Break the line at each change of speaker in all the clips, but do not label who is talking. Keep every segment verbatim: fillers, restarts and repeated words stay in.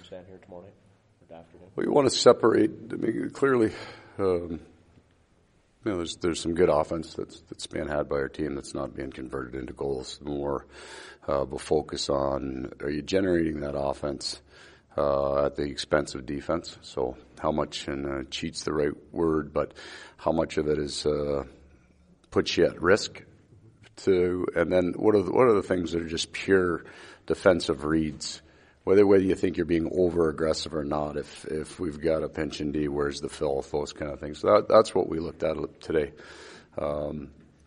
stand here tomorrow night or afternoon?
Well, you want to separate. I mean, clearly, um, you know, there's there's some good offense that's that's being had by our team that's not being converted into goals. More uh, of a focus on, are you generating that offense uh, at the expense of defense? So how much, and uh, cheat's the right word, but how much of it is uh, puts you at risk to, and then what are the, what are the things that are just pure defensive reads? Whether whether you think you're being over aggressive or not, if if we've got a pinch and D, where's the fill, those kind of things. So that, that's what we looked at today. Um,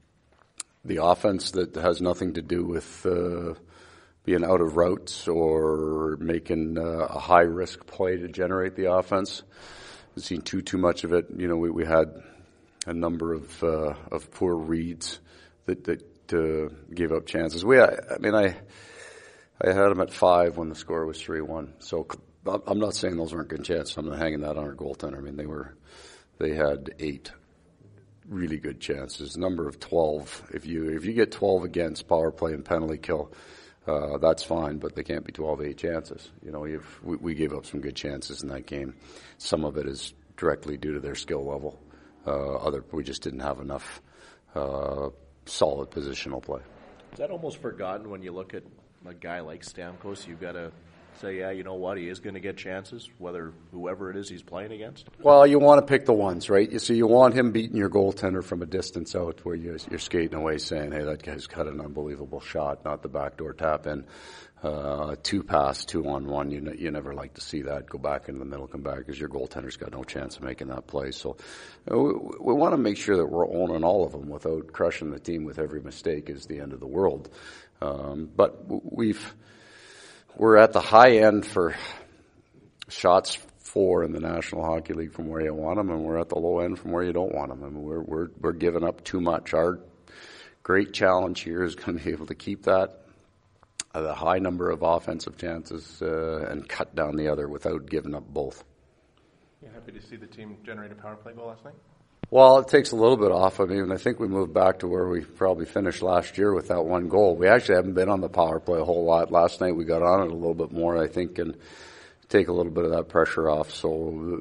the offense that has nothing to do with uh, being out of routes or making uh, a high risk play to generate the offense. We've seen too too much of it. You know, we, we had a number of uh, of poor reads that that uh, gave up chances. We, I, I mean, I. I had them at five when the score was three one. So I'm not saying those weren't good chances. I'm not hanging that on our goaltender. I mean, they were, they had eight really good chances. Number of twelve. If you if you get twelve against power play and penalty kill, uh, that's fine. But they can't be twelve eight chances. You know, you've, we, we gave up some good chances in that game. Some of it is directly due to their skill level. Uh, other we just didn't have enough uh, solid positional play.
Is that almost forgotten when you look at a guy like Stamkos? You've got to say, yeah, you know what, he is going to get chances, whether whoever it is he's playing against.
Well, you want to pick the ones, right? You see, you want him beating your goaltender from a distance out, where you're, you're skating away, saying, "Hey, that guy's got an unbelievable shot," not the backdoor tap in. Uh, two pass, two on one. You ne- you never like to see that. Go back into the middle, come back, because your goaltender's got no chance of making that play. So uh, we, we want to make sure that we're owning all of them without crushing the team with every mistake is the end of the world. Um, but we've, we're at the high end for shots for in the National Hockey League from where you want them, and we're at the low end from where you don't want them. I mean, we're, we're, we're giving up too much. Our great challenge here is going to be able to keep that, uh, the high number of offensive chances, uh, and cut down the other without giving up both.
You happy to see the team generate a power play goal last night?
Well, it takes a little bit off. I mean, I think we moved back to where we probably finished last year with that one goal. We actually haven't been on the power play a whole lot. Last night we got on it a little bit more, I think, and take a little bit of that pressure off. So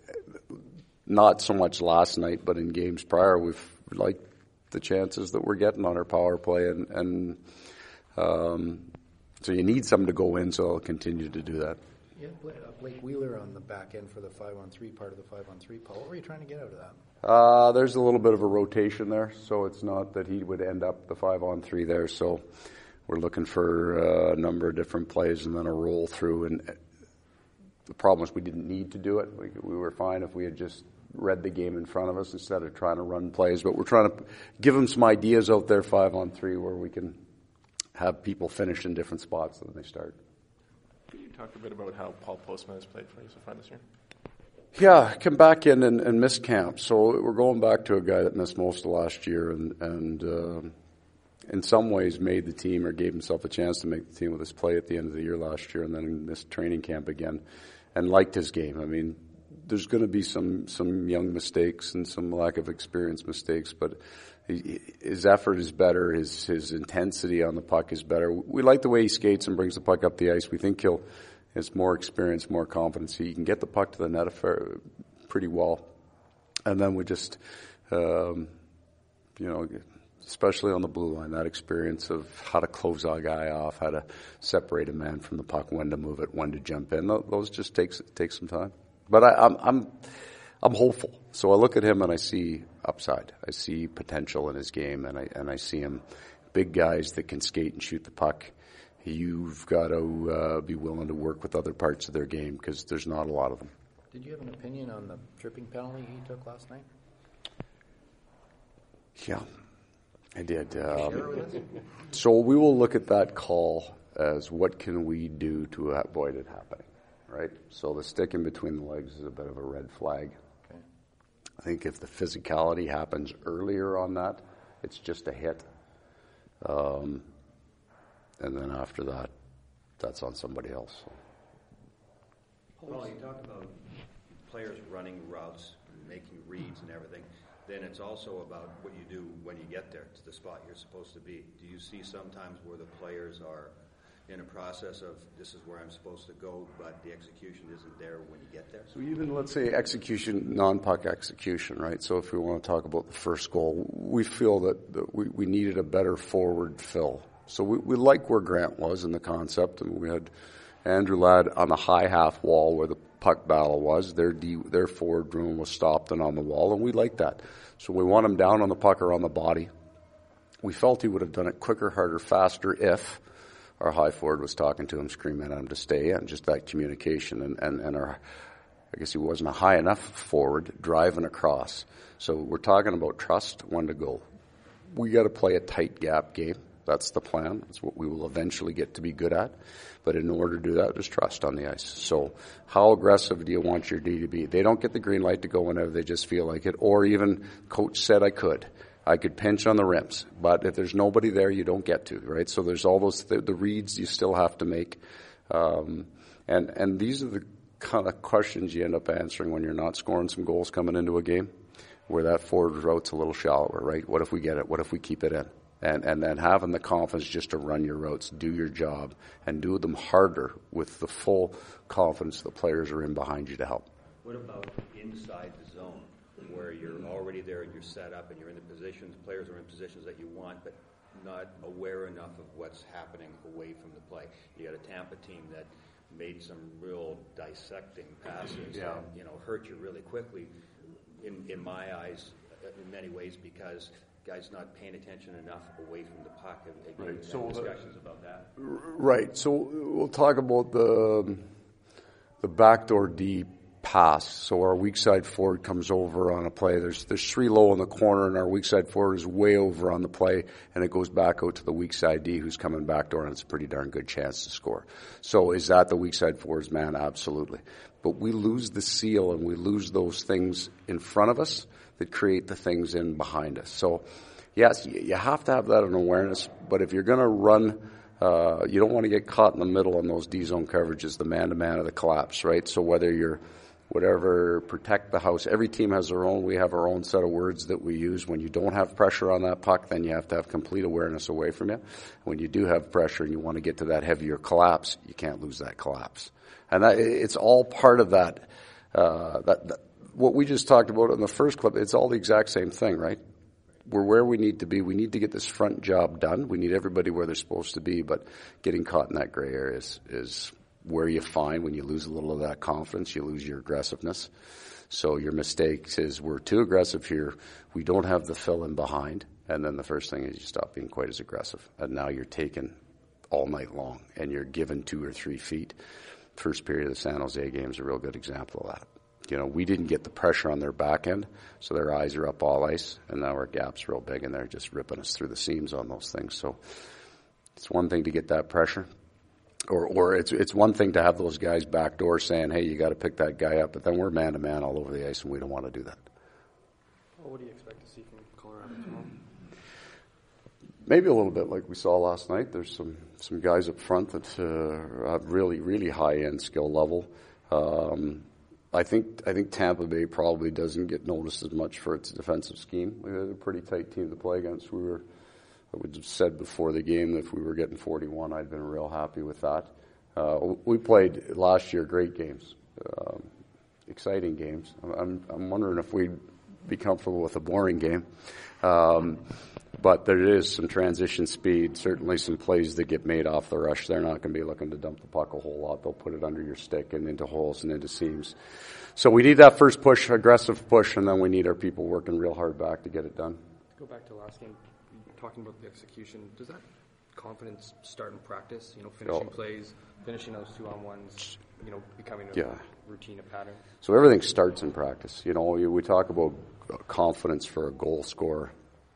not so much last night, but in games prior, we've liked the chances that we're getting on our power play. And, and um, so you need something to go in, so I'll continue to do that.
Yeah, Blake Wheeler on the back end for the five on three part of the five on three. Paul, what were you trying to get out of that?
Uh, there's a little bit of a rotation there, so it's not that he would end up the five on three there. So we're looking for uh, a number of different plays and then a roll through. And the problem is we didn't need to do it. We, we were fine if we had just read the game in front of us instead of trying to run plays. But we're trying to give them some ideas out there, five on three, where we can have people finish in different spots than they start.
Could you talk a bit about how Paul Postman has played for you so far this year?
Yeah, come back in and, and miss camp. So we're going back to a guy that missed most of last year and, and uh, in some ways made the team or gave himself a chance to make the team with his play at the end of the year last year and then missed training camp again and liked his game. I mean, there's going to be some, some young mistakes and some lack of experience mistakes, but he, his effort is better. His, his intensity on the puck is better. We like the way he skates and brings the puck up the ice. We think he'll has more experience, more confidence. He can get the puck to the net pretty well. And then we just, um, you know, especially on the blue line, that experience of how to close a guy off, how to separate a man from the puck, when to move it, when to jump in. Those just takes takes some time. But I, I'm I'm I'm hopeful. So I look at him and I see upside. I see potential in his game, and I and I see him big guys that can skate and shoot the puck. You've got to uh, be willing to work with other parts of their game because there's not a lot of them.
Did you have an opinion on the tripping penalty he took last night?
Yeah, I did. Um, so we will look at that call as what can we do to avoid it happening, right? So the stick in between the legs is a bit of a red flag.
Okay.
I think if the physicality happens earlier on that, it's just a hit. Um, And then after that, that's on somebody else.
Well, you talk about players running routes, making reads and everything. Then it's also about what you do when you get there to the spot you're supposed to be. Do you see sometimes where the players are in a process of this is where I'm supposed to go, but the execution isn't there when you get there?
So even, let's say, execution, non-puck execution, right? So if we want to talk about the first goal, we feel that, that we, we needed a better forward fill. So we, we like where Grant was in the concept, and we had Andrew Ladd on the high half wall where the puck battle was. Their D, their forward room was stopped and on the wall, and we like that. So we want him down on the puck or on the body. We felt he would have done it quicker, harder, faster if our high forward was talking to him, screaming at him to stay in, just that communication. And, and, and our, I guess he wasn't a high enough forward driving across. So we're talking about trust, when to go. We got to play a tight gap game. That's the plan. That's what we will eventually get to be good at. But in order to do that, there's trust on the ice. So how aggressive do you want your D to be? They don't get the green light to go whenever they just feel like it. Or even coach said I could. I could pinch on the rims, but if there's nobody there, you don't get to, right? So there's all those, the, the reads you still have to make. Um, and, and these are the kind of questions you end up answering when you're not scoring some goals coming into a game, where that forward route's a little shallower, right? What if we get it? What if we keep it in? And, and then having the confidence just to run your routes, do your job, and do them harder with the full confidence the players are in behind you to help.
What about inside the zone, where you're already there and you're set up and you're in the positions, players are in positions that you want, but not aware enough of what's happening away from the play? You got a Tampa team that made some real dissecting passes
Yeah.
and, you know, hurt you really quickly, in, in my eyes, in many ways, because guys not paying attention enough away from the puck. Have, have
Right.
you had
So
discussions about that?
Right. So we'll talk about the the backdoor D pass. So our weak side forward comes over on a play. There's there's three low in the corner, and our weak side forward is way over on the play, and it goes back out to the weak side D who's coming backdoor, and it's a pretty darn good chance to score. So is that the weak side forward's man? Absolutely. But we lose the seal, and we lose those things in front of us that create the things in behind us. So, yes, you have to have that in awareness, but if you're going to run, uh, you don't want to get caught in the middle on those D-zone coverages, the man-to-man or the collapse, right? So whether you're, whatever, protect the house, every team has their own, we have our own set of words that we use. When you don't have pressure on that puck, then you have to have complete awareness away from you. When you do have pressure and you want to get to that heavier collapse, you can't lose that collapse. And that, it's all part of that, uh, that, that what we just talked about in the first clip, it's all the exact same thing, right? We're where we need to be. We need to get this front job done. We need everybody where they're supposed to be, but getting caught in that gray area is, is where you find when you lose a little of that confidence, you lose your aggressiveness. So your mistakes is we're too aggressive here. We don't have the fill in behind. And then the first thing is you stop being quite as aggressive. And now you're taken all night long and you're given two or three feet. First period of the San Jose game is a real good example of that. You know, we didn't get the pressure on their back end, so their eyes are up all ice, and now our gap's real big, and they're just ripping us through the seams on those things. So it's one thing to get that pressure, or or it's it's one thing to have those guys backdoor saying, hey, you got to pick that guy up, but then we're man-to-man all over the ice, and we don't want to do that.
Well, what do you expect to see from Colorado tomorrow?
Maybe a little bit like we saw last night. There's some, some guys up front that uh, have really, really high-end skill level. Um I think I think Tampa Bay probably doesn't get noticed as much for its defensive scheme. We had a pretty tight team to play against. We were, I would have said before the game, if we were getting forty-one, I'd been real happy with that. Uh, we played last year great games, um, exciting games. I'm I'm wondering if we'd be comfortable with a boring game. Um, But there is some transition speed, certainly some plays that get made off the rush. They're not going to be looking to dump the puck a whole lot. They'll put it under your stick and into holes and into seams. So we need that first push, aggressive push, and then we need our people working real hard back to get it done.
Go back to last game, talking about the execution. Does that confidence start in practice? You know, finishing
Oh.
plays, finishing those two-on-ones, you know, becoming a
Yeah.
routine, a pattern?
So everything starts in practice. You know, we talk about confidence for a goal scorer.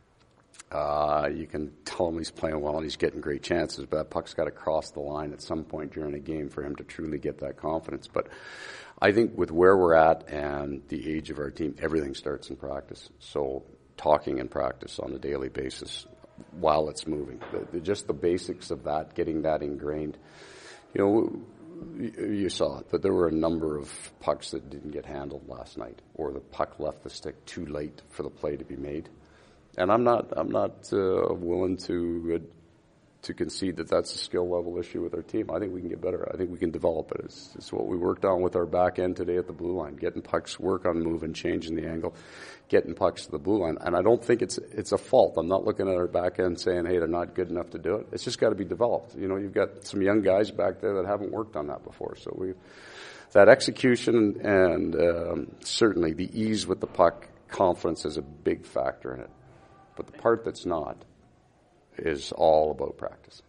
Uh, you can tell him he's playing well and he's getting great chances, but that puck's got to cross the line at some point during a game for him to truly get that confidence. But I think with where we're at and the age of our team, everything starts in practice. So talking in practice on a daily basis while it's moving, the, the, just the basics of that, getting that ingrained. You know, you saw it, but there were a number of pucks that didn't get handled last night, or the puck left the stick too late for the play to be made. And I'm not, I'm not uh, willing to uh, to concede that that's a skill level issue with our team. I think we can get better. I think we can develop it. It's, it's what we worked on with our back end today at the blue line, getting pucks, work on moving, changing the angle, getting pucks to the blue line. And I don't think it's it's a fault. I'm not looking at our back end saying, hey, they're not good enough to do it. It's just got to be developed. You know, you've got some young guys back there that haven't worked on that before. So we that execution and um, certainly the ease with the puck, confidence is a big factor in it. But the part that's not is all about practice.